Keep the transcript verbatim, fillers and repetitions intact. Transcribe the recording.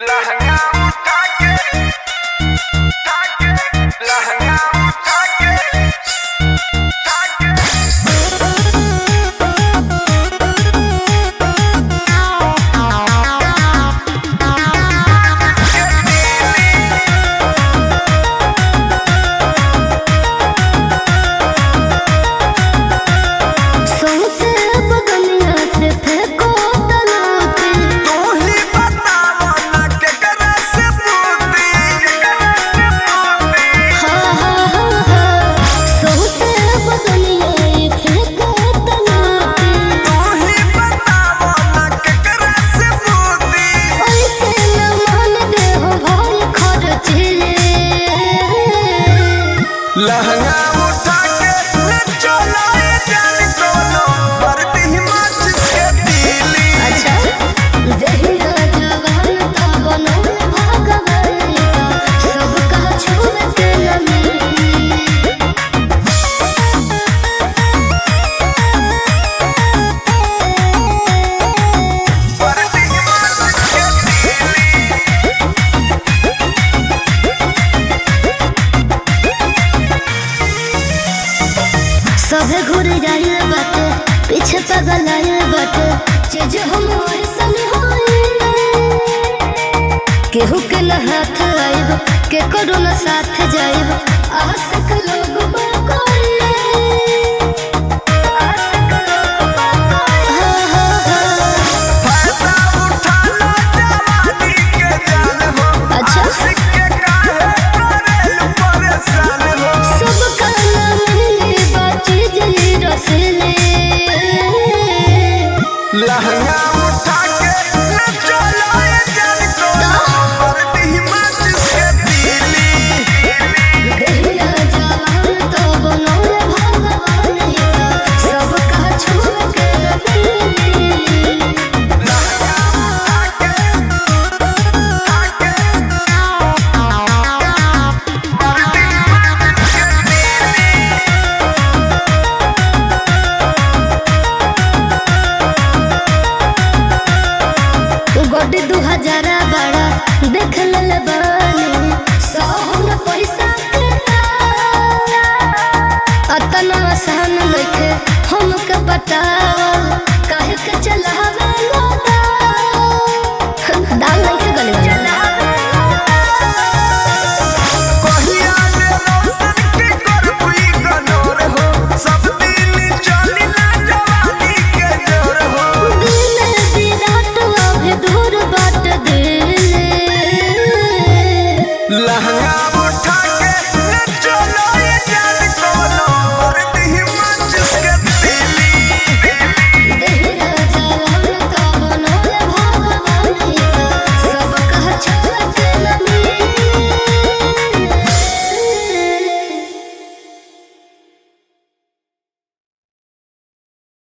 लहंगा उठा के उठा के लहंगा उठा के उठा लहंगा उठा के नचो लाए जान कोनो बरती हिमाचल के दिली। अच्छा जहिया जवान का बनल भगवान का सबका छूट के लमी बरती हिमाचल के सभे घूर जाए बाटे पीछे पगल आए बाटे चीज हम ऐसन होए केहू के न हाथ आइब के करो न साथ जाइब आशिक लोग बकोए फायदा उठाना जवानी के जान हो। अच्छा। आशिक के काहे करेलु परेशान हो। सबका नाम मिले बाची जली रसले लहंगा उठा के नचो लाए जान कोनो बरती हिमाचल के दिली। दहिया जवान तो बनल भगवान का सबका छूट के लमी लहंगा उठा के उठा के बरती हिमाचल के दिली। गोडी दू हजार बड़ा देख लेल बानी सोहन पैसा के अतना आसान नइखे हमके बतावल